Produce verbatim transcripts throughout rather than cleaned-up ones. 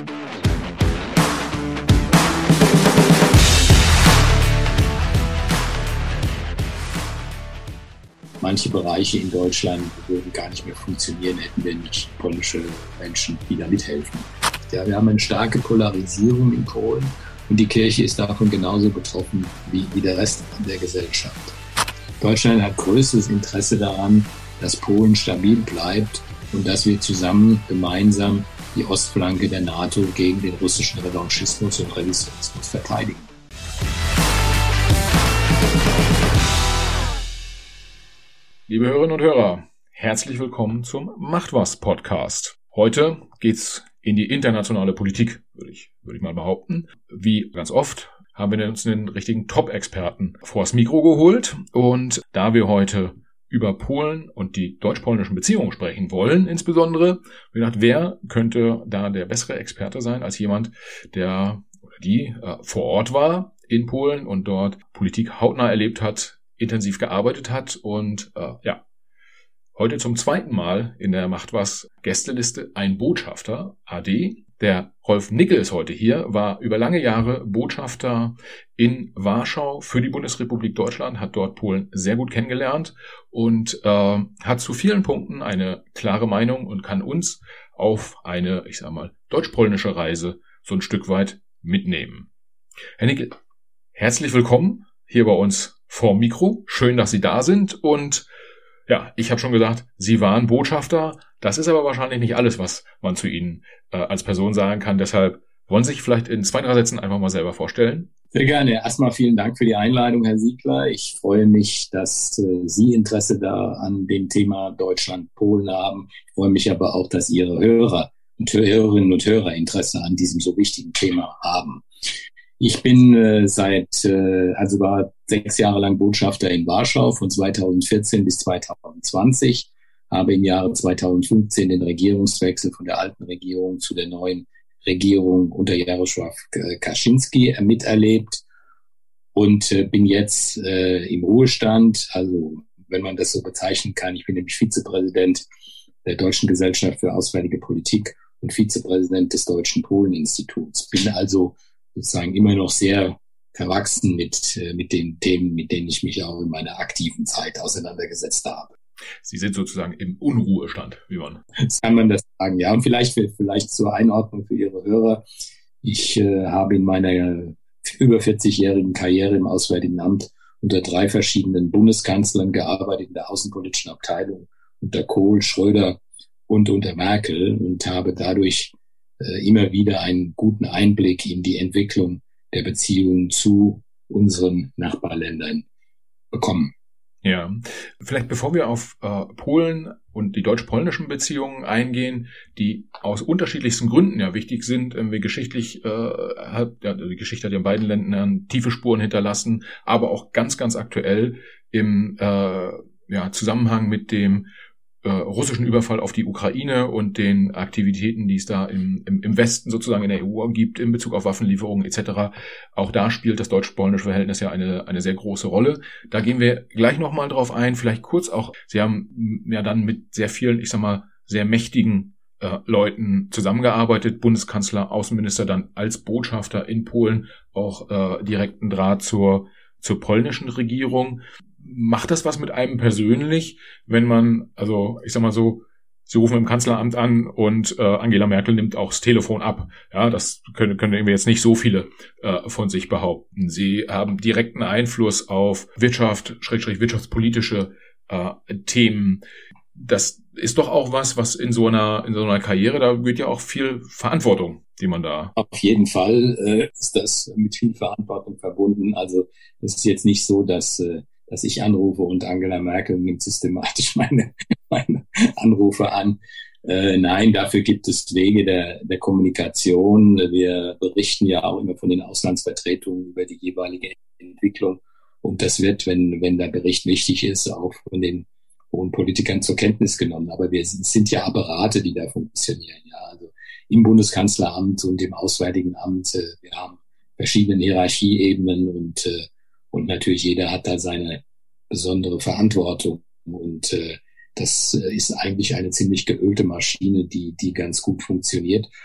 Manche Bereiche in Deutschland würden gar nicht mehr funktionieren, hätten wir nicht polnische Menschen, die da mithelfen. Ja, wir haben eine starke Polarisierung in Polen und die Kirche ist davon genauso betroffen wie, wie der Rest der Gesellschaft. Deutschland hat größtes Interesse daran, dass Polen stabil bleibt und dass wir zusammen gemeinsam die Ostflanke der NATO gegen den russischen Revanchismus und Revisionismus verteidigen. Liebe Hörerinnen und Hörer, herzlich willkommen zum Macht was Podcast. Heute geht's in die internationale Politik, würde ich, würde ich mal behaupten. Wie ganz oft haben wir uns einen richtigen Top-Experten vors Mikro geholt. Und da wir heute über Polen und die deutsch-polnischen Beziehungen sprechen wollen, insbesondere, habe ich gedacht, wer könnte da der bessere Experte sein als jemand, der oder die äh, vor Ort war in Polen und dort Politik hautnah erlebt hat, intensiv gearbeitet hat und äh, ja, heute zum zweiten Mal in der Macht was Gästeliste ein Botschafter, A D. Der Rolf Nickel ist heute hier, war über lange Jahre Botschafter in Warschau für die Bundesrepublik Deutschland, hat dort Polen sehr gut kennengelernt und äh, hat zu vielen Punkten eine klare Meinung und kann uns auf eine, ich sag mal, deutsch-polnische Reise so ein Stück weit mitnehmen. Herr Nickel, herzlich willkommen hier bei uns vor Mikro. Schön, dass Sie da sind. Und ja, ich habe schon gesagt, Sie waren Botschafter. Das ist aber wahrscheinlich nicht alles, was man zu Ihnen äh, als Person sagen kann. Deshalb wollen Sie sich vielleicht in zwei, drei Sätzen einfach mal selber vorstellen? Sehr gerne. Erstmal vielen Dank für die Einladung, Herr Siegler. Ich freue mich, dass äh, Sie Interesse da an dem Thema Deutschland-Polen haben. Ich freue mich aber auch, dass Ihre Hörer und Hörerinnen und Hörer Interesse an diesem so wichtigen Thema haben. Ich bin äh, seit, äh, also war sechs Jahre lang Botschafter in Warschau von zweitausendvierzehn bis zweitausendzwanzig, habe im Jahre zweitausendfünfzehn den Regierungswechsel von der alten Regierung zu der neuen Regierung unter Jarosław Kaczynski äh, miterlebt und äh, bin jetzt äh, im Ruhestand, also wenn man das so bezeichnen kann. Ich bin nämlich Vizepräsident der Deutschen Gesellschaft für Auswärtige Politik und Vizepräsident des Deutschen Polen-Instituts. Bin also sozusagen immer noch sehr verwachsen mit, mit den Themen, mit denen ich mich auch in meiner aktiven Zeit auseinandergesetzt habe. Sie sind sozusagen im Unruhestand, wie man. Kann man das sagen, ja. Und vielleicht, vielleicht zur Einordnung für Ihre Hörer. Ich äh, habe in meiner über vierzigjährigen Karriere im Auswärtigen Amt unter drei verschiedenen Bundeskanzlern gearbeitet, in der außenpolitischen Abteilung, unter Kohl, Schröder und unter Merkel und habe dadurch immer wieder einen guten Einblick in die Entwicklung der Beziehungen zu unseren Nachbarländern bekommen. Ja, vielleicht bevor wir auf äh, Polen und die deutsch-polnischen Beziehungen eingehen, die aus unterschiedlichsten Gründen ja wichtig sind, irgendwie geschichtlich äh, hat ja, die Geschichte hat ja in beiden Ländern tiefe Spuren hinterlassen, aber auch ganz, ganz aktuell im äh, ja, Zusammenhang mit dem Äh, russischen Überfall auf die Ukraine und den Aktivitäten, die es da im, im, im Westen sozusagen in der E U gibt in Bezug auf Waffenlieferungen et cetera. Auch da spielt das deutsch-polnische Verhältnis ja eine, eine sehr große Rolle. Da gehen wir gleich nochmal drauf ein. Vielleicht kurz auch, Sie haben ja dann mit sehr vielen, ich sag mal, sehr mächtigen äh, Leuten zusammengearbeitet. Bundeskanzler, Außenminister, dann als Botschafter in Polen auch äh, direkten Draht zur, zur polnischen Regierung. Macht das was mit einem persönlich, wenn man, also ich sag mal so, Sie rufen im Kanzleramt an und äh, Angela Merkel nimmt auch das Telefon ab. Ja, das können, können irgendwie jetzt nicht so viele äh, von sich behaupten. Sie haben direkten Einfluss auf Wirtschaft, schrägstrich wirtschaftspolitische äh, Themen. Das ist doch auch was, was in so einer in so einer Karriere, da wird ja auch viel Verantwortung, die man da. Auf jeden Fall äh, ist das mit viel Verantwortung verbunden. Also es ist jetzt nicht so, dass äh, dass ich anrufe und Angela Merkel nimmt systematisch meine, meine Anrufe an. Äh, nein, dafür gibt es Wege der, der Kommunikation. Wir berichten ja auch immer von den Auslandsvertretungen über die jeweilige Entwicklung. Und das wird, wenn, wenn der Bericht wichtig ist, auch von den hohen Politikern zur Kenntnis genommen. Aber wir sind, sind ja Apparate, die da funktionieren. Ja, also im Bundeskanzleramt und im Auswärtigen Amt. Äh, wir haben verschiedene Hierarchieebenen und äh, Und natürlich jeder hat da seine besondere Verantwortung. Und äh, das ist eigentlich eine ziemlich geölte Maschine, die die ganz gut funktioniert.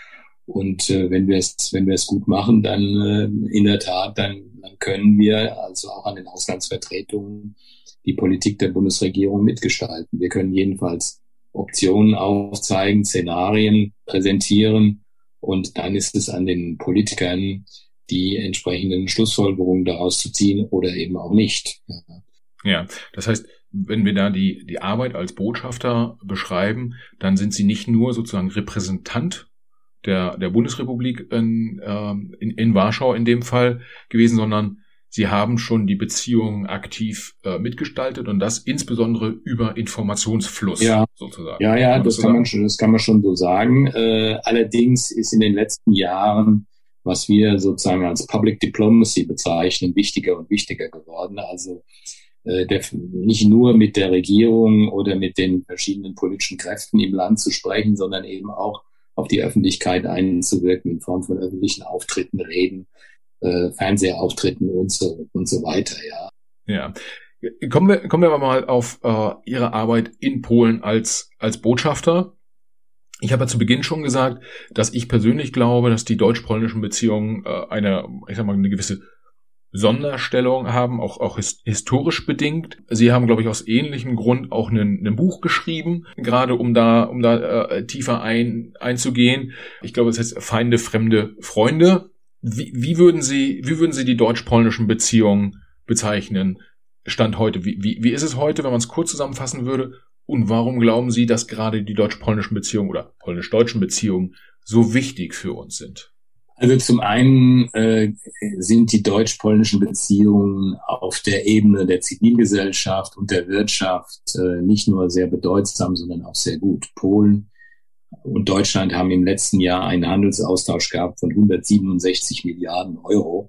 Und äh, wenn wir es, wenn wir es gut machen, dann äh, in der Tat, dann, dann können wir also auch an den Auslandsvertretungen die Politik der Bundesregierung mitgestalten. Wir können jedenfalls Optionen aufzeigen, Szenarien präsentieren und dann ist es an den Politikern, die entsprechenden Schlussfolgerungen daraus zu ziehen oder eben auch nicht. Ja, ja, das heißt, wenn wir da die, die Arbeit als Botschafter beschreiben, dann sind Sie nicht nur sozusagen Repräsentant der, der Bundesrepublik in, in, in Warschau in dem Fall gewesen, sondern Sie haben schon die Beziehungen aktiv äh, mitgestaltet und das insbesondere über Informationsfluss ja, sozusagen. Ja, ja, kann das, das kann man schon, das kann man schon so sagen. Äh, allerdings ist in den letzten Jahren, was wir sozusagen als Public Diplomacy bezeichnen, wichtiger und wichtiger geworden. Also äh, der, nicht nur mit der Regierung oder mit den verschiedenen politischen Kräften im Land zu sprechen, sondern eben auch auf die Öffentlichkeit einzuwirken in Form von öffentlichen Auftritten, Reden, äh, Fernsehauftritten und so und so weiter. Ja. Ja. Kommen wir kommen wir aber mal auf äh, Ihre Arbeit in Polen als als Botschafter. Ich habe ja zu Beginn schon gesagt, dass ich persönlich glaube, dass die deutsch-polnischen Beziehungen äh, eine, ich sag mal, eine gewisse Sonderstellung haben, auch auch his- historisch bedingt. Sie haben, glaube ich, aus ähnlichem Grund auch ein, ein Buch geschrieben, gerade um da um da äh, tiefer ein, einzugehen. Ich glaube, es heißt Feinde, Fremde, Freunde. Wie, wie würden Sie wie würden Sie die deutsch-polnischen Beziehungen bezeichnen? Stand heute. Wie, wie, wie ist es heute, wenn man es kurz zusammenfassen würde? Und warum glauben Sie, dass gerade die deutsch-polnischen Beziehungen oder polnisch-deutschen Beziehungen so wichtig für uns sind? Also zum einen äh, sind die deutsch-polnischen Beziehungen auf der Ebene der Zivilgesellschaft und der Wirtschaft äh, nicht nur sehr bedeutsam, sondern auch sehr gut. Polen und Deutschland haben im letzten Jahr einen Handelsaustausch gehabt von hundertsiebenundsechzig Milliarden Euro.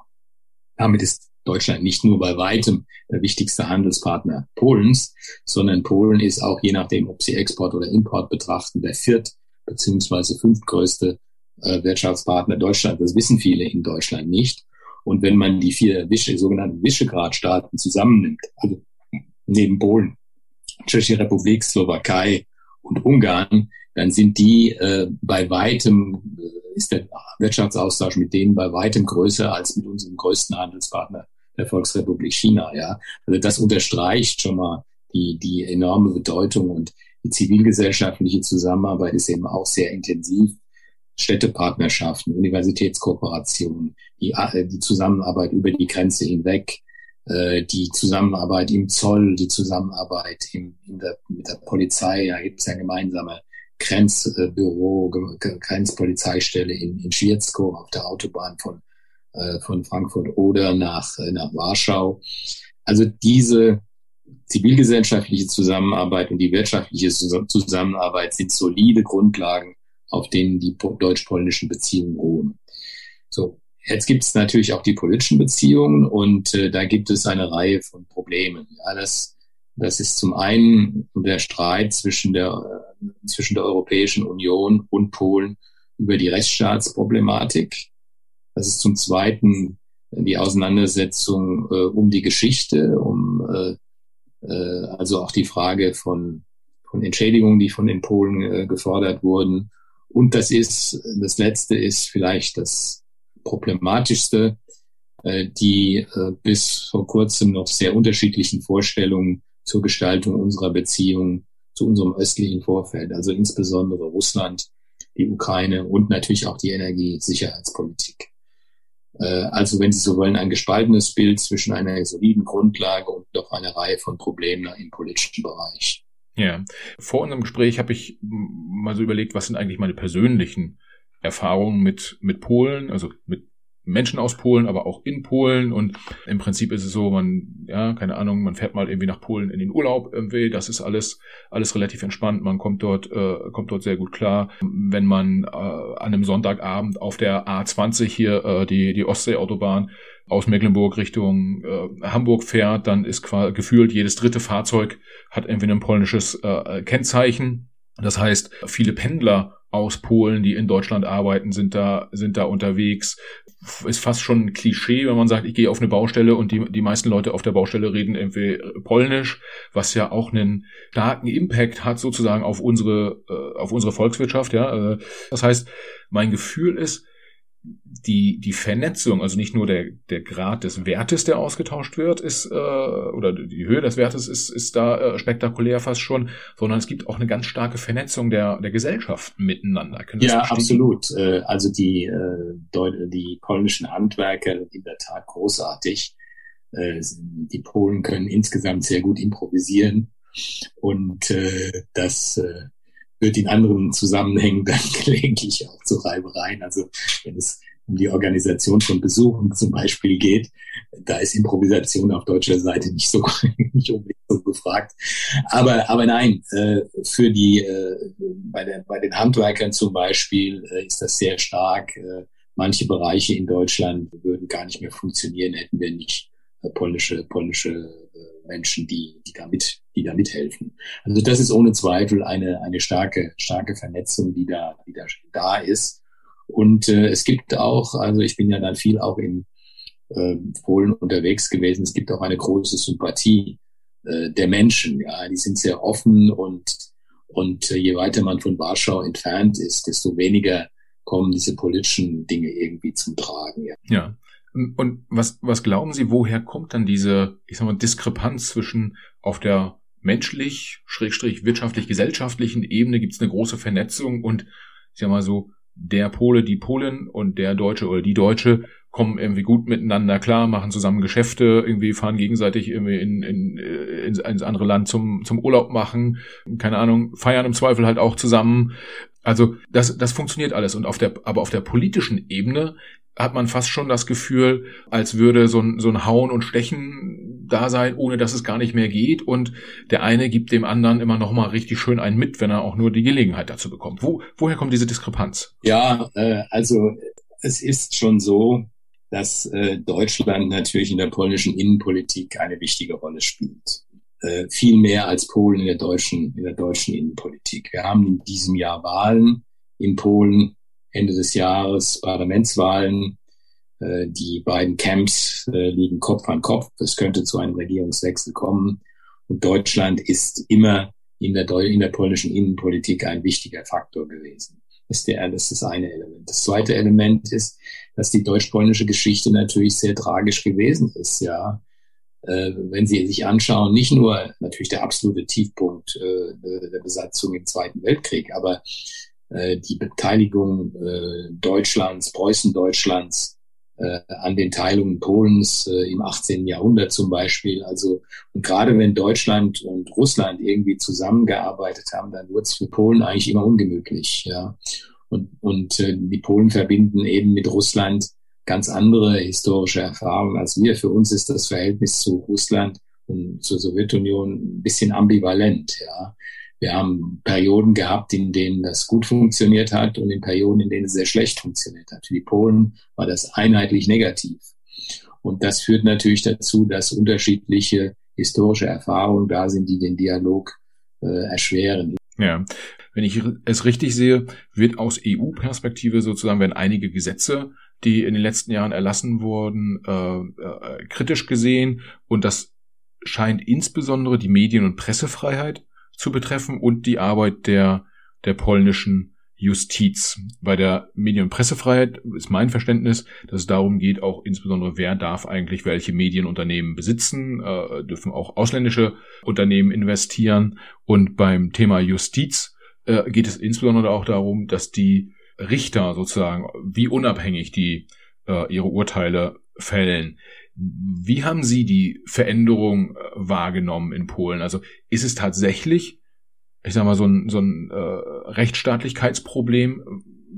Damit ist Deutschland nicht nur bei weitem der wichtigste Handelspartner Polens, sondern Polen ist auch, je nachdem, ob Sie Export oder Import betrachten, der viert- bzw. fünftgrößte äh, Wirtschaftspartner Deutschlands. Das wissen viele in Deutschland nicht. Und wenn man die vier Wische, sogenannten Visegrad-Staaten zusammennimmt, also neben Polen, Tschechische Republik, Slowakei und Ungarn, dann sind die äh, bei weitem, äh, ist der Wirtschaftsaustausch mit denen bei weitem größer als mit unserem größten Handelspartner, der Volksrepublik China, ja. Also das unterstreicht schon mal die, die enorme Bedeutung und die zivilgesellschaftliche Zusammenarbeit ist eben auch sehr intensiv. Städtepartnerschaften, Universitätskooperationen, die, die Zusammenarbeit über die Grenze hinweg, äh, die Zusammenarbeit im Zoll, die Zusammenarbeit im, in der, mit der Polizei, da gibt es ja gemeinsame Grenzbüro, Grenzpolizeistelle in, in Schwierzko auf der Autobahn von von Frankfurt oder nach, nach Warschau. Also diese zivilgesellschaftliche Zusammenarbeit und die wirtschaftliche Zusammenarbeit sind solide Grundlagen, auf denen die deutsch-polnischen Beziehungen ruhen. So, jetzt gibt es natürlich auch die politischen Beziehungen und äh, da gibt es eine Reihe von Problemen. Ja, das, das ist zum einen der Streit zwischen der, äh, zwischen der Europäischen Union und Polen über die Rechtsstaatsproblematik. Das ist zum Zweiten die Auseinandersetzung äh, um die Geschichte, um äh, äh, also auch die Frage von, von Entschädigungen, die von den Polen äh, gefordert wurden. Und das ist, das Letzte ist vielleicht das Problematischste, äh, die äh, bis vor kurzem noch sehr unterschiedlichen Vorstellungen zur Gestaltung unserer Beziehungen zu unserem östlichen Vorfeld, also insbesondere Russland, die Ukraine und natürlich auch die Energiesicherheitspolitik. Also wenn Sie so wollen, ein gespaltenes Bild zwischen einer soliden Grundlage und doch einer Reihe von Problemen im politischen Bereich. Ja, vor unserem Gespräch habe ich mal so überlegt, was sind eigentlich meine persönlichen Erfahrungen mit mit Polen, also mit Menschen aus Polen, aber auch in Polen. Und im Prinzip ist es so, man, ja, keine Ahnung, man fährt mal irgendwie nach Polen in den Urlaub irgendwie. Das ist alles, alles relativ entspannt. Man kommt dort, äh, kommt dort sehr gut klar. Wenn man äh, an einem Sonntagabend auf der A zwanzig hier, äh, die, die Ostseeautobahn aus Mecklenburg Richtung äh, Hamburg fährt, dann ist quasi gefühlt jedes dritte Fahrzeug hat irgendwie ein polnisches äh, Kennzeichen. Das heißt, viele Pendler aus Polen, die in Deutschland arbeiten, sind da, sind da unterwegs. Ist fast schon ein Klischee, wenn man sagt, ich gehe auf eine Baustelle und die, die meisten Leute auf der Baustelle reden irgendwie Polnisch, was ja auch einen starken Impact hat sozusagen auf unsere, auf unsere Volkswirtschaft, ja. Das heißt, mein Gefühl ist, die die Vernetzung, also nicht nur der der Grad des Wertes, der ausgetauscht wird, ist äh, oder die Höhe des Wertes ist ist da äh, spektakulär fast schon, sondern es gibt auch eine ganz starke Vernetzung der der Gesellschaft miteinander. Können ja, absolut. Äh, also die äh, Deut- die polnischen Handwerker sind in der Tat großartig. Äh, die Polen können insgesamt sehr gut improvisieren und äh, das äh, führt in anderen Zusammenhängen dann gelegentlich auch zu Reibereien. Also wenn es um die Organisation von Besuchen zum Beispiel geht, da ist Improvisation auf deutscher Seite nicht so nicht unbedingt so gefragt. Aber aber nein, äh, für die äh, bei der bei den Handwerkern zum Beispiel äh, ist das sehr stark. Äh, manche Bereiche in Deutschland würden gar nicht mehr funktionieren, hätten wir nicht äh, polnische polnische äh, Menschen, die die damit die da mithelfen. Also das ist ohne Zweifel eine eine starke starke Vernetzung, die da die da, da ist. Und äh, es gibt auch, also ich bin ja dann viel auch in äh, Polen unterwegs gewesen. Es gibt auch eine große Sympathie äh, der Menschen. Ja, die sind sehr offen und und äh, je weiter man von Warschau entfernt ist, desto weniger kommen diese politischen Dinge irgendwie zum Tragen. Ja. Ja. Und was was glauben Sie, woher kommt dann diese, ich sag mal, Diskrepanz zwischen auf der menschlich, schrägstrich wirtschaftlich, gesellschaftlichen Ebene gibt es eine große Vernetzung und ich sag mal so, der Pole, die Polin und der Deutsche oder die Deutsche kommen irgendwie gut miteinander klar, machen zusammen Geschäfte, irgendwie fahren gegenseitig irgendwie in, in, in, ins andere Land zum, zum Urlaub machen, keine Ahnung, feiern im Zweifel halt auch zusammen. Also das, das funktioniert alles. Und auf der, aber auf der politischen Ebene hat man fast schon das Gefühl, als würde so ein, so ein Hauen und Stechen da sein, ohne dass es gar nicht mehr geht. Und der eine gibt dem anderen immer noch mal richtig schön einen mit, wenn er auch nur die Gelegenheit dazu bekommt. Wo, woher kommt diese Diskrepanz? Ja, äh, also es ist schon so, dass äh, Deutschland natürlich in der polnischen Innenpolitik eine wichtige Rolle spielt. Äh, viel mehr als Polen in der deutschen, in der deutschen Innenpolitik. Wir haben in diesem Jahr Wahlen in Polen, Ende des Jahres Parlamentswahlen. Äh, die beiden Camps äh, liegen Kopf an Kopf. Es könnte zu einem Regierungswechsel kommen. Und Deutschland ist immer in der, in der polnischen Innenpolitik ein wichtiger Faktor gewesen. Das ist, der, das ist das eine Element. Das zweite Element ist, dass die deutsch-polnische Geschichte natürlich sehr tragisch gewesen ist. Ja, äh, wenn Sie sich anschauen, nicht nur natürlich der absolute Tiefpunkt äh, der Besatzung im Zweiten Weltkrieg, aber äh, die Beteiligung äh, Deutschlands, Preußen-Deutschlands äh, an den Teilungen Polens äh, im achtzehnten Jahrhundert zum Beispiel. Also und gerade wenn Deutschland und Russland irgendwie zusammengearbeitet haben, dann wurde es für Polen eigentlich immer ungemütlich. Ja, und und äh, die Polen verbinden eben mit Russland ganz andere historische Erfahrungen als wir. Für uns ist das Verhältnis zu Russland und zur Sowjetunion ein bisschen ambivalent. Ja, wir haben Perioden gehabt, in denen das gut funktioniert hat und in Perioden, in denen es sehr schlecht funktioniert hat. Für die Polen war das einheitlich negativ. Und das führt natürlich dazu, dass unterschiedliche historische Erfahrungen da sind, die den Dialog äh, erschweren. Ja, wenn ich es richtig sehe, wird aus E U-Perspektive sozusagen, werden einige Gesetze, die in den letzten Jahren erlassen wurden, äh, äh, kritisch gesehen. Und das scheint insbesondere die Medien- und Pressefreiheit zu betreffen und die Arbeit der der polnischen Justiz. Bei der Medien- und Pressefreiheit ist mein Verständnis, dass es darum geht, auch insbesondere, wer darf eigentlich welche Medienunternehmen besitzen, äh, dürfen auch ausländische Unternehmen investieren. Und beim Thema Justiz äh, geht es insbesondere auch darum, dass die Richter sozusagen, wie unabhängig die äh, ihre Urteile fällen. Wie haben Sie die Veränderung äh, wahrgenommen in Polen? Also ist es tatsächlich, ich sag mal, so ein, so ein äh, Rechtsstaatlichkeitsproblem,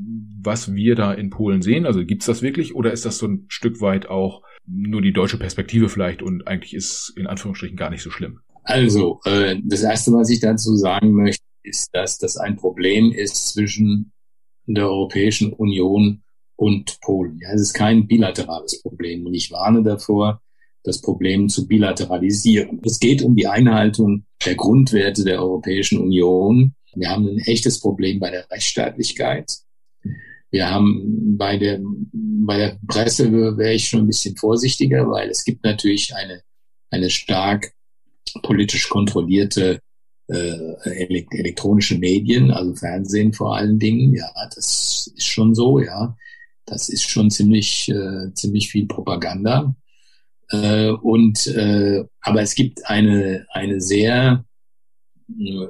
was wir da in Polen sehen? Also gibt's das wirklich oder ist das so ein Stück weit auch nur die deutsche Perspektive vielleicht und eigentlich ist in Anführungsstrichen gar nicht so schlimm? Also, äh, das Erste, was ich dazu sagen möchte, ist, dass das ein Problem ist zwischen der Europäischen Union und Polen. Ja, es ist kein bilaterales Problem und ich warne davor, das Problem zu bilateralisieren. Es geht um die Einhaltung der Grundwerte der Europäischen Union Wir haben ein echtes Problem bei der Rechtsstaatlichkeit. Wir haben bei der, bei der Presse wäre ich schon ein bisschen vorsichtiger, weil es gibt natürlich eine, eine stark politisch kontrollierte äh, elektronische Medien, also Fernsehen vor allen Dingen. Ja, das ist schon so, ja. Das ist schon ziemlich, äh, ziemlich viel Propaganda. Äh, und, äh, aber es gibt eine, eine sehr äh,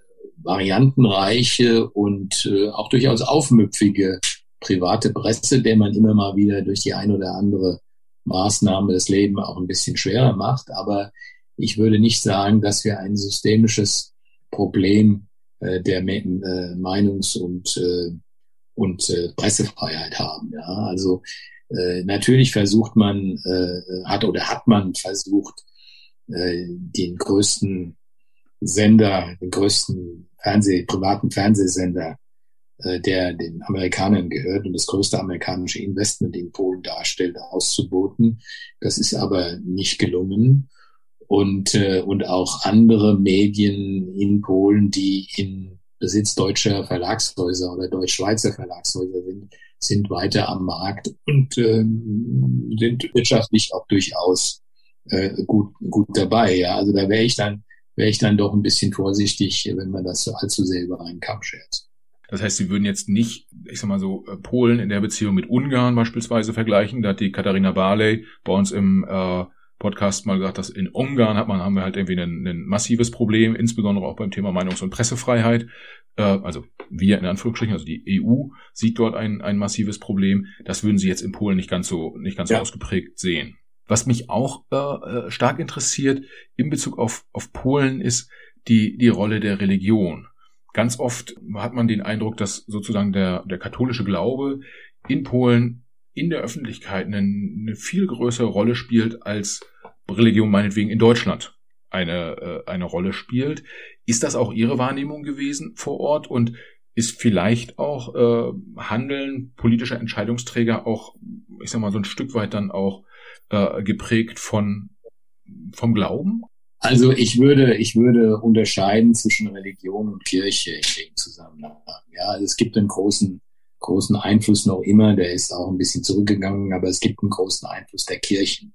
variantenreiche und äh, auch durchaus aufmüpfige private Presse, der man immer mal wieder durch die ein oder andere Maßnahme das Leben auch ein bisschen schwerer macht. Aber ich würde nicht sagen, dass wir ein systemisches Problem äh, der Me- äh, Meinungs- und, äh, und äh, Pressefreiheit haben. Ja, also äh, natürlich versucht man, äh, hat oder hat man versucht, äh, den größten Sender, den größten Fernseh, privaten Fernsehsender, äh, der den Amerikanern gehört und das größte amerikanische Investment in Polen darstellt, auszuboten. Das ist aber nicht gelungen. Und, äh, und auch andere Medien in Polen, die in Besitz deutscher Verlagshäuser oder deutsch-schweizer Verlagshäuser sind, sind weiter am Markt und ähm, sind wirtschaftlich auch durchaus äh, gut, gut dabei. Ja, also da wäre ich dann wäre ich dann doch ein bisschen vorsichtig, wenn man das so allzu sehr über einen Kamm schert. Das heißt, Sie würden jetzt nicht, ich sag mal so, Polen in der Beziehung mit Ungarn beispielsweise vergleichen. Da hat die Katharina Barley bei uns im äh, Podcast mal gesagt, dass in Ungarn hat man, haben wir halt irgendwie ein, ein massives Problem, insbesondere auch beim Thema Meinungs- und Pressefreiheit. Äh, also wir in Anführungsstrichen, also die E U sieht dort ein, ein massives Problem. Das würden Sie jetzt in Polen nicht ganz so, nicht ganz so ja. ausgeprägt sehen. Was mich auch äh, stark interessiert in Bezug auf, auf Polen ist die, die Rolle der Religion. Ganz oft hat man den Eindruck, dass sozusagen der, der katholische Glaube in Polen in der Öffentlichkeit eine, eine viel größere Rolle spielt, als Religion meinetwegen in Deutschland eine, äh, eine Rolle spielt. Ist das auch Ihre Wahrnehmung gewesen vor Ort und ist vielleicht auch äh, Handeln politischer Entscheidungsträger auch, ich sag mal, so ein Stück weit dann auch äh, geprägt von vom Glauben? Also ich würde, ich würde unterscheiden zwischen Religion und Kirche in dem Zusammenhang. Ja, also es gibt einen großen, großen Einfluss noch immer, der ist auch ein bisschen zurückgegangen, aber es gibt einen großen Einfluss der Kirchen.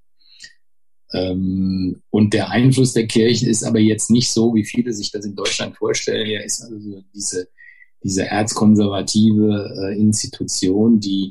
Ähm, und der Einfluss der Kirchen ist aber jetzt nicht so, wie viele sich das in Deutschland vorstellen. Er ist also diese, diese erzkonservative äh, Institution, die,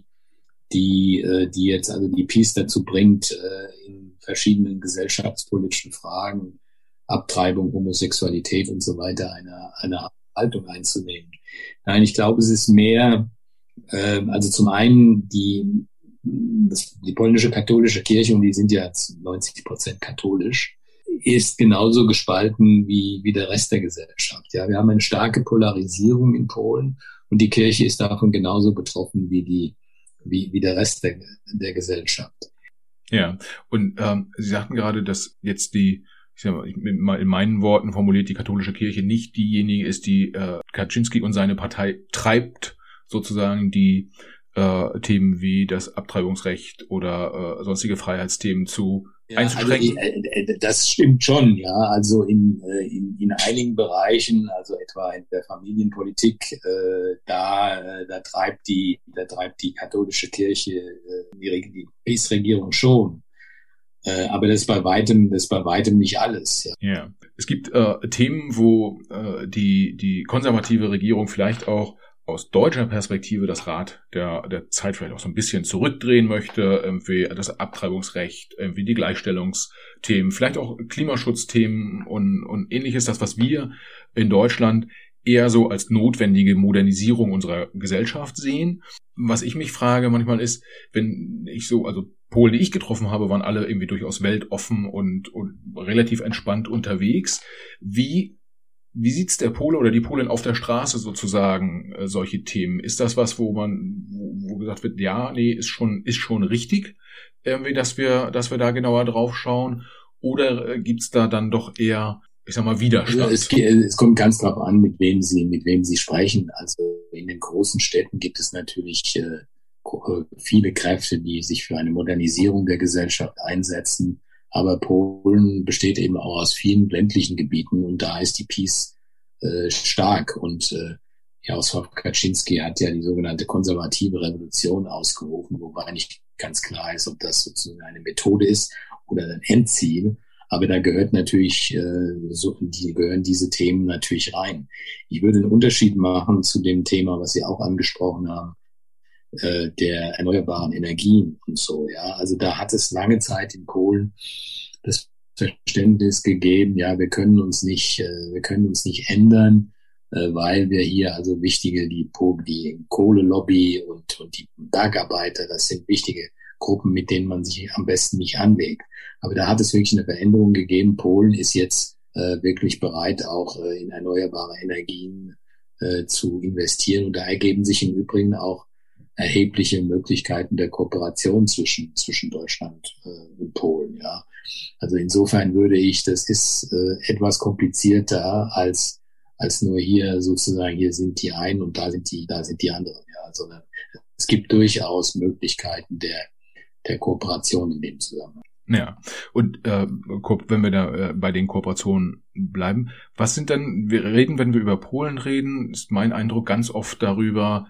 die, äh, die jetzt also die Peace dazu bringt, äh, in verschiedenen gesellschaftspolitischen Fragen, Abtreibung, Homosexualität und so weiter, eine, eine Haltung einzunehmen. Nein, ich glaube, es ist mehr, äh, also zum einen die, das, die polnische katholische Kirche, und die sind ja neunzig Prozent katholisch, ist genauso gespalten wie, wie der Rest der Gesellschaft. Ja, wir haben eine starke Polarisierung in Polen und die Kirche ist davon genauso betroffen wie die, wie, wie der Rest der, der Gesellschaft. Ja, und ähm, Sie sagten gerade, dass jetzt die, ich sag mal, in meinen Worten formuliert, die katholische Kirche nicht diejenige ist, die äh, Kaczynski und seine Partei treibt, sozusagen die äh, Themen wie das Abtreibungsrecht oder äh, sonstige Freiheitsthemen zu ja, einzuschränken. Also, äh, das stimmt schon, ja. Also in, in, in einigen Bereichen, also etwa in der Familienpolitik, äh, da, äh, da treibt die, da treibt die katholische Kirche äh, die, die Peace-Regierung schon. Äh, aber das ist bei weitem, das ist bei weitem nicht alles. Ja, ja. Es gibt äh, Themen, wo äh, die die konservative Regierung vielleicht auch aus deutscher Perspektive das Rad der der Zeit vielleicht auch so ein bisschen zurückdrehen möchte, irgendwie das Abtreibungsrecht, irgendwie die Gleichstellungsthemen, vielleicht auch Klimaschutzthemen und und ähnliches, das was wir in Deutschland eher so als notwendige Modernisierung unserer Gesellschaft sehen. Was ich mich frage manchmal ist, wenn ich so, also Polen, die ich getroffen habe, waren alle irgendwie durchaus weltoffen und, und relativ entspannt unterwegs. Wie, wie sieht's der Pole oder die Polin auf der Straße sozusagen, äh, solche Themen? Ist das was, wo man, wo, wo gesagt wird, ja, nee, ist schon, ist schon richtig, irgendwie, dass wir, dass wir da genauer drauf schauen? Oder äh, gibt's da dann doch eher, ich sag mal, Widerstand? Also es, es kommt ganz drauf an, mit wem Sie, mit wem Sie sprechen. Also in den großen Städten gibt es natürlich äh, viele Kräfte, die sich für eine Modernisierung der Gesellschaft einsetzen. Aber Polen besteht eben auch aus vielen ländlichen Gebieten und da ist die Peace äh, stark. Und äh, Jarosław Kaczynski hat ja die sogenannte konservative Revolution ausgerufen, wobei nicht ganz klar ist, ob das sozusagen eine Methode ist oder ein Endziel. Aber da gehört natürlich, äh, so, die gehören diese Themen natürlich rein. Ich würde einen Unterschied machen zu dem Thema, was Sie auch angesprochen haben, äh, der erneuerbaren Energien und so. Ja, also da hat es lange Zeit in Polen das Verständnis gegeben, ja, wir können uns nicht, äh, wir können uns nicht ändern, äh, weil wir hier also wichtige, die, die Kohlelobby und, und die Bergarbeiter, das sind wichtige Gruppen, mit denen man sich am besten nicht anlegt. Aber da hat es wirklich eine Veränderung gegeben. Polen ist jetzt äh, wirklich bereit, auch äh, in erneuerbare Energien äh, zu investieren. Und da ergeben sich im Übrigen auch erhebliche Möglichkeiten der Kooperation zwischen zwischen Deutschland äh, und Polen. Ja, also insofern würde ich, das ist äh, etwas komplizierter als als nur hier sozusagen, hier sind die einen und da sind die da sind die anderen. Ja, sondern es gibt durchaus Möglichkeiten der der Kooperation in dem Zusammenhang. Ja, und äh, wenn wir da äh, bei den Kooperationen bleiben, was sind denn, wir reden, wenn wir über Polen reden, ist mein Eindruck ganz oft darüber,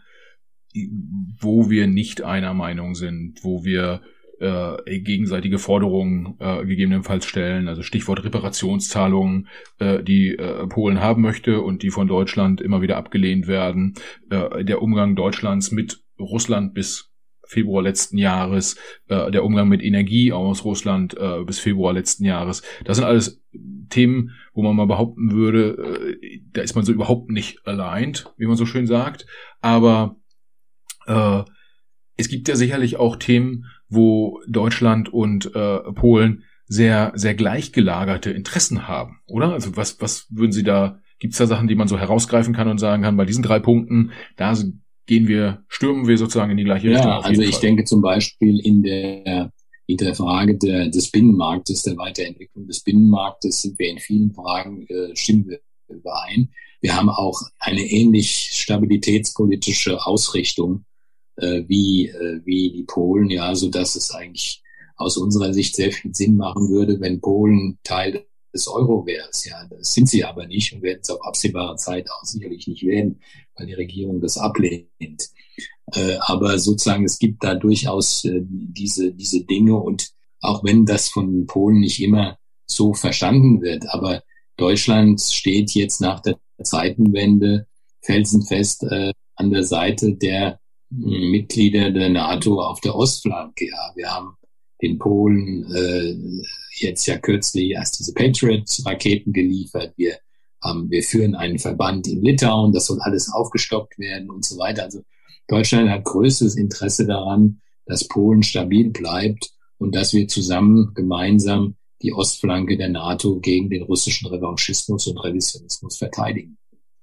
wo wir nicht einer Meinung sind, wo wir äh, gegenseitige Forderungen äh, gegebenenfalls stellen, also Stichwort Reparationszahlungen, äh, die äh, Polen haben möchte und die von Deutschland immer wieder abgelehnt werden, äh, der Umgang Deutschlands mit Russland bis Februar letzten Jahres, äh, der Umgang mit Energie aus Russland äh, bis Februar letzten Jahres. Das sind alles Themen, wo man mal behaupten würde, äh, da ist man so überhaupt nicht aligned, wie man so schön sagt. Aber äh, es gibt ja sicherlich auch Themen, wo Deutschland und äh, Polen sehr, sehr gleichgelagerte Interessen haben, oder? Also was, was würden Sie da, gibt es da Sachen, die man so herausgreifen kann und sagen kann, bei diesen drei Punkten, da sind gehen wir, stürmen wir sozusagen in die gleiche Richtung. Ja, also ich Fall. denke zum Beispiel in der, in der Frage der, des Binnenmarktes, der Weiterentwicklung des Binnenmarktes sind wir in vielen Fragen, äh, stimmen wir überein. Wir haben auch eine ähnlich stabilitätspolitische Ausrichtung äh, wie, äh, wie die Polen, ja, so dass es eigentlich aus unserer Sicht sehr viel Sinn machen würde, wenn Polen Teil des Euro wäre. Ja, das sind sie aber nicht und werden es auf absehbare Zeit auch sicherlich nicht werden, weil die Regierung das ablehnt. Äh, aber sozusagen, es gibt da durchaus äh, diese diese Dinge und auch wenn das von Polen nicht immer so verstanden wird, aber Deutschland steht jetzt nach der Zeitenwende felsenfest äh, an der Seite der äh, Mitglieder der NATO auf der Ostflanke. Ja, wir haben den Polen äh, jetzt ja kürzlich erst diese Patriot-Raketen geliefert. Wir haben, wir führen einen Verband in Litauen, das soll alles aufgestockt werden und so weiter. Also Deutschland hat größtes Interesse daran, dass Polen stabil bleibt und dass wir zusammen gemeinsam die Ostflanke der NATO gegen den russischen Revanchismus und Revisionismus verteidigen.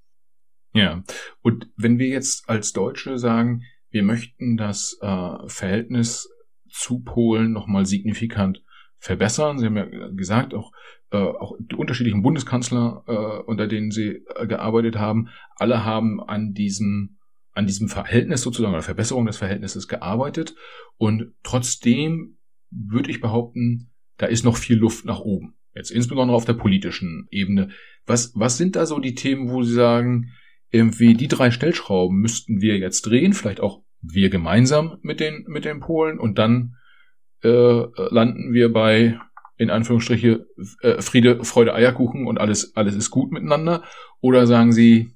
Ja, und wenn wir jetzt als Deutsche sagen, wir möchten das äh, Verhältnis zu Polen nochmal signifikant verbessern. Sie haben ja gesagt, auch, äh, auch die unterschiedlichen Bundeskanzler, äh, unter denen Sie äh, gearbeitet haben, alle haben an diesem, an diesem Verhältnis sozusagen, oder Verbesserung des Verhältnisses gearbeitet. Und trotzdem würde ich behaupten, da ist noch viel Luft nach oben. Jetzt insbesondere auf der politischen Ebene. Was, was sind da so die Themen, wo Sie sagen, irgendwie die drei Stellschrauben müssten wir jetzt drehen, vielleicht auch wir gemeinsam mit den mit den Polen und dann äh, landen wir bei, in Anführungsstriche, äh, Friede, Freude, Eierkuchen und alles alles ist gut miteinander? Oder sagen Sie,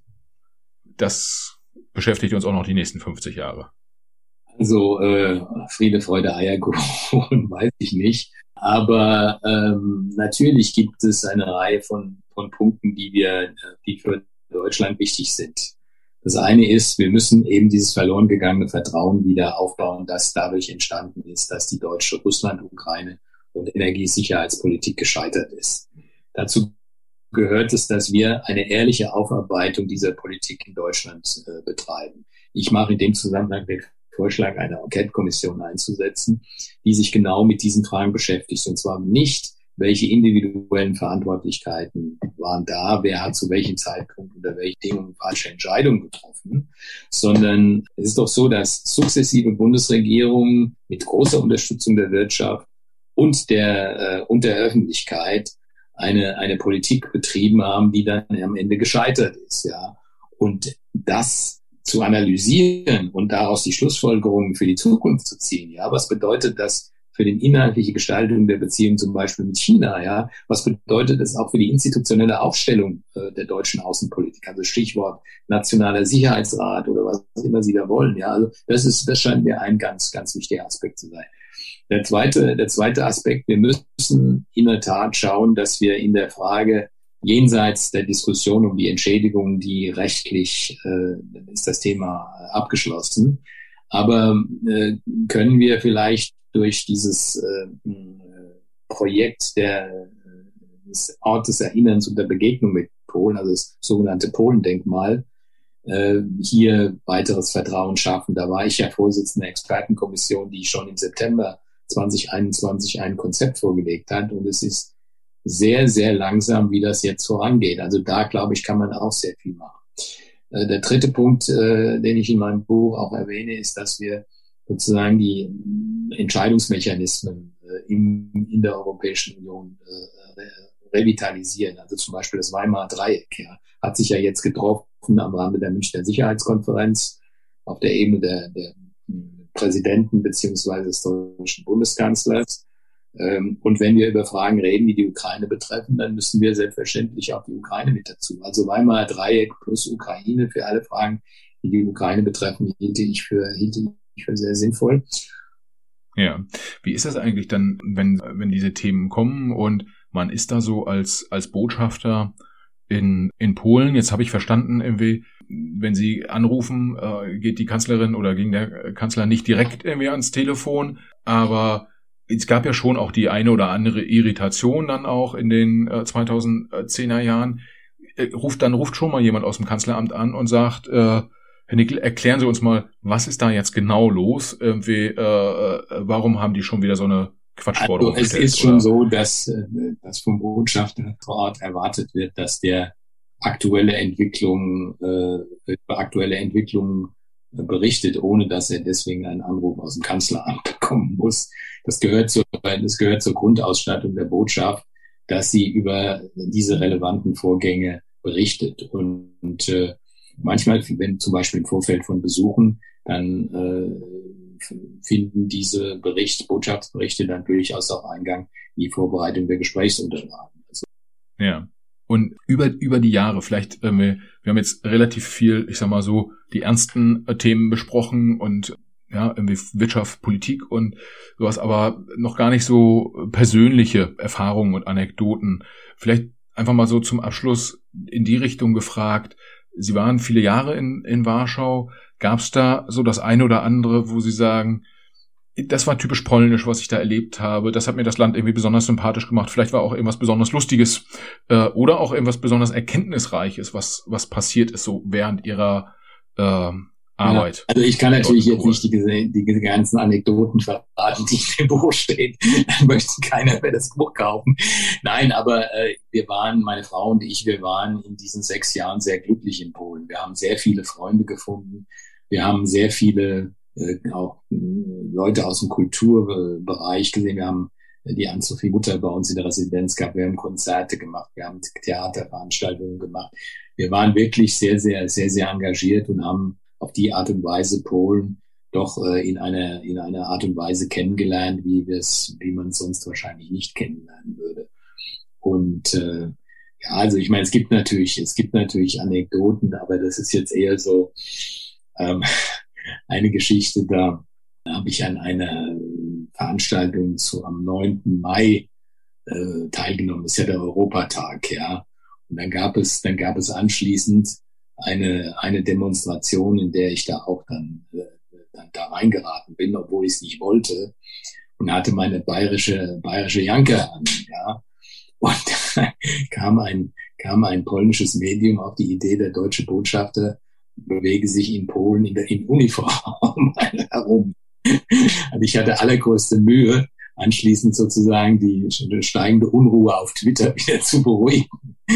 das beschäftigt uns auch noch die nächsten fünfzig Jahre? Also äh, Friede, Freude, Eierkuchen weiß ich nicht. Aber ähm, natürlich gibt es eine Reihe von von Punkten, die wir, die für Deutschland wichtig sind. Das eine ist, wir müssen eben dieses verloren gegangene Vertrauen wieder aufbauen, das dadurch entstanden ist, dass die deutsche Russland-Ukraine- und Energiesicherheitspolitik gescheitert ist. Dazu gehört es, dass wir eine ehrliche Aufarbeitung dieser Politik in Deutschland äh, betreiben. Ich mache in dem Zusammenhang den Vorschlag, eine Enquete-Kommission einzusetzen, die sich genau mit diesen Fragen beschäftigt. Und zwar nicht, welche individuellen Verantwortlichkeiten waren da, wer hat zu welchem Zeitpunkt unter welchen Bedingungen falsche Entscheidungen getroffen, sondern es ist doch so, dass sukzessive Bundesregierungen mit großer Unterstützung der Wirtschaft und der, äh, und der Öffentlichkeit eine, eine Politik betrieben haben, die dann am Ende gescheitert ist, ja. Und das zu analysieren und daraus die Schlussfolgerungen für die Zukunft zu ziehen, ja. Was bedeutet das für die inhaltliche Gestaltung der Beziehung zum Beispiel mit China, ja? Was bedeutet das auch für die institutionelle Aufstellung äh, der deutschen Außenpolitik? Also Stichwort Nationaler Sicherheitsrat oder was immer Sie da wollen, ja. Also das ist, das scheint mir ein ganz, ganz wichtiger Aspekt zu sein. Der zweite, der zweite Aspekt, wir müssen in der Tat schauen, dass wir in der Frage jenseits der Diskussion um die Entschädigung, die rechtlich äh, ist das Thema abgeschlossen, aber äh, können wir vielleicht durch dieses äh, Projekt der, des Ortes Erinnerns und der Begegnung mit Polen, also das sogenannte Polendenkmal, äh, hier weiteres Vertrauen schaffen. Da war ich ja Vorsitzender der Expertenkommission, die schon im September zwanzig einundzwanzig ein Konzept vorgelegt hat, und es ist sehr, sehr langsam, wie das jetzt vorangeht. Also da, glaube ich, kann man auch sehr viel machen. Äh, der dritte Punkt, äh, den ich in meinem Buch auch erwähne, ist, dass wir sozusagen die Entscheidungsmechanismen äh, in, in der Europäischen Union äh, re revitalisieren. Also zum Beispiel das Weimarer Dreieck, ja, hat sich ja jetzt getroffen am Rande der Münchner Sicherheitskonferenz auf der Ebene der, der Präsidenten beziehungsweise des deutschen Bundeskanzlers. Und wenn wir über Fragen reden, die die Ukraine betreffen, dann müssen wir selbstverständlich auch die Ukraine mit dazu. Also Weimarer Dreieck plus Ukraine für alle Fragen, die die Ukraine betreffen, hielte ich für, hielte ich für sehr sinnvoll. Ja, wie ist das eigentlich dann, wenn, wenn diese Themen kommen und man ist da so als, als Botschafter in, in Polen? Jetzt habe ich verstanden, irgendwie, wenn Sie anrufen, äh, geht die Kanzlerin oder ging der Kanzler nicht direkt irgendwie ans Telefon, aber es gab ja schon auch die eine oder andere Irritation dann auch in den äh, zweitausendzehner Jahren. Äh, ruft, dann ruft schon mal jemand aus dem Kanzleramt an und sagt, äh, Herr Nickel, erklären Sie uns mal, was ist da jetzt genau los? Irgendwie, äh, warum haben die schon wieder so eine Quatschforderung also es gestellt? ist schon oder? so, dass, dass vom Botschafter vor Ort erwartet wird, dass der aktuelle Entwicklung, äh, über aktuelle Entwicklungen berichtet, ohne dass er deswegen einen Anruf aus dem Kanzleramt bekommen muss. Das gehört zur, das gehört zur Grundausstattung der Botschaft, dass sie über diese relevanten Vorgänge berichtet. Und, und äh, manchmal, wenn zum Beispiel im Vorfeld von Besuchen, dann äh, finden diese Bericht, Botschaftsberichte dann durchaus auch Eingang in die Vorbereitung der Gesprächsunterlagen. Also, ja. Und über über die Jahre, vielleicht, äh, wir, wir haben jetzt relativ viel, ich sag mal so, die ernsten äh, Themen besprochen und ja, irgendwie Wirtschaft, Politik und sowas, aber noch gar nicht so persönliche Erfahrungen und Anekdoten. Vielleicht einfach mal so zum Abschluss in die Richtung gefragt. Sie waren viele Jahre in, in Warschau. Gab es da so das eine oder andere, wo Sie sagen, das war typisch polnisch, was ich da erlebt habe. Das hat mir das Land irgendwie besonders sympathisch gemacht. Vielleicht war auch irgendwas besonders Lustiges äh, oder auch irgendwas besonders Erkenntnisreiches, was was passiert ist so während Ihrer äh, Arbeit. Ja, also ich kann natürlich jetzt nicht die, die ganzen Anekdoten verraten, die in dem Buch stehen. Dann möchte keiner mehr das Buch kaufen. Nein, aber äh, wir waren, meine Frau und ich, wir waren in diesen sechs Jahren sehr glücklich in Polen. Wir haben sehr viele Freunde gefunden. Wir haben sehr viele äh, auch äh, Leute aus dem Kulturbereich gesehen. Wir haben die Ann-Sophie Mutter bei uns in der Residenz gehabt. Wir haben Konzerte gemacht. Wir haben Theaterveranstaltungen gemacht. Wir waren wirklich sehr, sehr, sehr, sehr engagiert und haben auf die Art und Weise Polen doch äh, in einer in einer Art und Weise kennengelernt, wie wir es, wie man es sonst wahrscheinlich nicht kennenlernen würde. Und äh, ja, also ich meine, es gibt natürlich, es gibt natürlich Anekdoten, aber das ist jetzt eher so ähm, eine Geschichte. Da habe ich an einer Veranstaltung zu am neunten Mai äh, teilgenommen. Das ist ja der Europatag, ja. Und dann gab es, dann gab es anschließend eine eine Demonstration, in der ich da auch dann, äh, dann da reingeraten bin, obwohl ich es nicht wollte, und hatte meine bayerische bayerische Janke an, ja. Und da kam ein kam ein polnisches Medium auf die Idee, der deutsche Botschafter bewege sich in Polen in der in Uniform herum. Also ich hatte allergrößte Mühe, anschließend sozusagen die steigende Unruhe auf Twitter wieder zu beruhigen.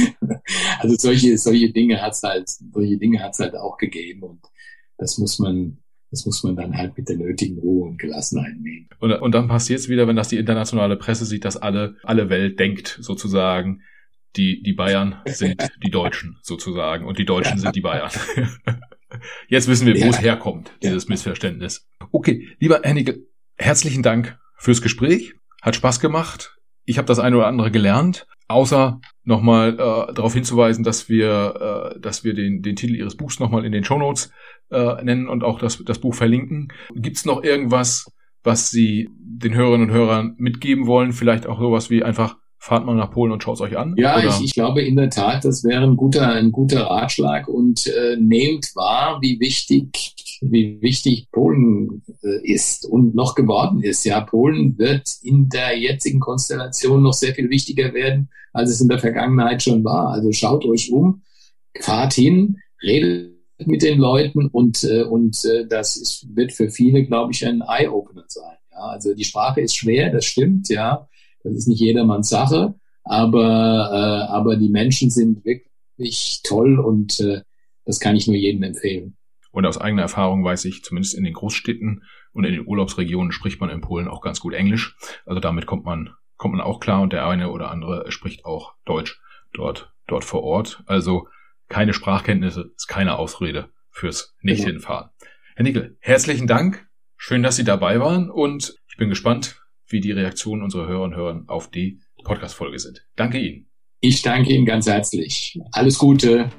Also solche solche Dinge hat's halt solche Dinge hat's halt auch gegeben, und das muss man das muss man dann halt mit der nötigen Ruhe und Gelassenheit nehmen. Und, und dann passiert es wieder, wenn das die internationale Presse sieht, dass alle, alle Welt denkt sozusagen, die, die Bayern sind die Deutschen sozusagen und die Deutschen sind die Bayern. Jetzt wissen wir, wo ja. es herkommt, dieses ja. Missverständnis. Okay, lieber Herr Nickel, herzlichen Dank fürs Gespräch. Hat Spaß gemacht. Ich habe das eine oder andere gelernt. Außer nochmal äh, darauf hinzuweisen, dass wir, äh, dass wir den, den Titel Ihres Buchs nochmal in den Shownotes äh, nennen und auch das, das Buch verlinken. Gibt es noch irgendwas, was Sie den Hörerinnen und Hörern mitgeben wollen? Vielleicht auch sowas wie einfach, fahrt mal nach Polen und schaut es euch an? Ja, ich, ich glaube in der Tat, das wäre ein guter, ein guter Ratschlag und äh, nehmt wahr, wie wichtig, wie wichtig Polen äh, ist und noch geworden ist. Ja, Polen wird in der jetzigen Konstellation noch sehr viel wichtiger werden, als es in der Vergangenheit schon war. Also schaut euch um, fahrt hin, redet mit den Leuten und äh, und äh, das ist, wird für viele, glaube ich, ein Eye-Opener sein. Ja, also die Sprache ist schwer, das stimmt, ja. Das ist nicht jedermanns Sache, aber, äh, aber die Menschen sind wirklich toll und äh, das kann ich nur jedem empfehlen. Und aus eigener Erfahrung weiß ich, zumindest in den Großstädten und in den Urlaubsregionen spricht man in Polen auch ganz gut Englisch. Also damit kommt man, kommt man auch klar und der eine oder andere spricht auch Deutsch dort, dort vor Ort. Also keine Sprachkenntnisse ist keine Ausrede fürs Nicht-Hinfahren. Ja. Herr Nickel, herzlichen Dank. Schön, dass Sie dabei waren und ich bin gespannt, wie die Reaktionen unserer Hörerinnen und Hörer auf die Podcast-Folge sind. Danke Ihnen. Ich danke Ihnen ganz herzlich. Alles Gute.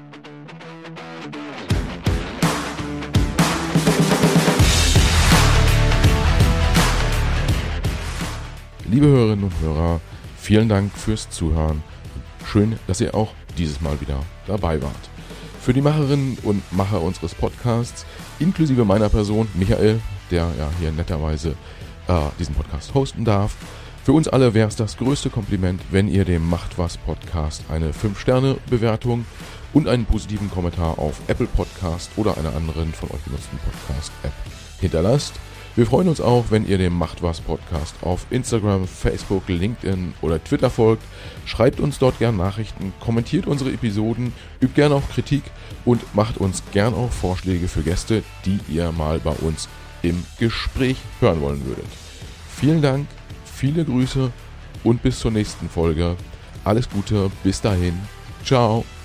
Liebe Hörerinnen und Hörer, vielen Dank fürs Zuhören. Schön, dass ihr auch dieses Mal wieder dabei wart. Für die Macherinnen und Macher unseres Podcasts, inklusive meiner Person, Michael, der ja hier netterweise diesen Podcast hosten darf. Für uns alle wäre es das größte Kompliment, wenn ihr dem Macht was Podcast eine fünf Sterne Bewertung und einen positiven Kommentar auf Apple Podcast oder einer anderen von euch genutzten Podcast-App hinterlasst. Wir freuen uns auch, wenn ihr dem Macht was Podcast auf Instagram, Facebook, LinkedIn oder Twitter folgt. Schreibt uns dort gern Nachrichten, kommentiert unsere Episoden, übt gern auch Kritik und macht uns gern auch Vorschläge für Gäste, die ihr mal bei uns im Gespräch hören wollen würdet. Vielen Dank, viele Grüße und bis zur nächsten Folge. Alles Gute, bis dahin. Ciao.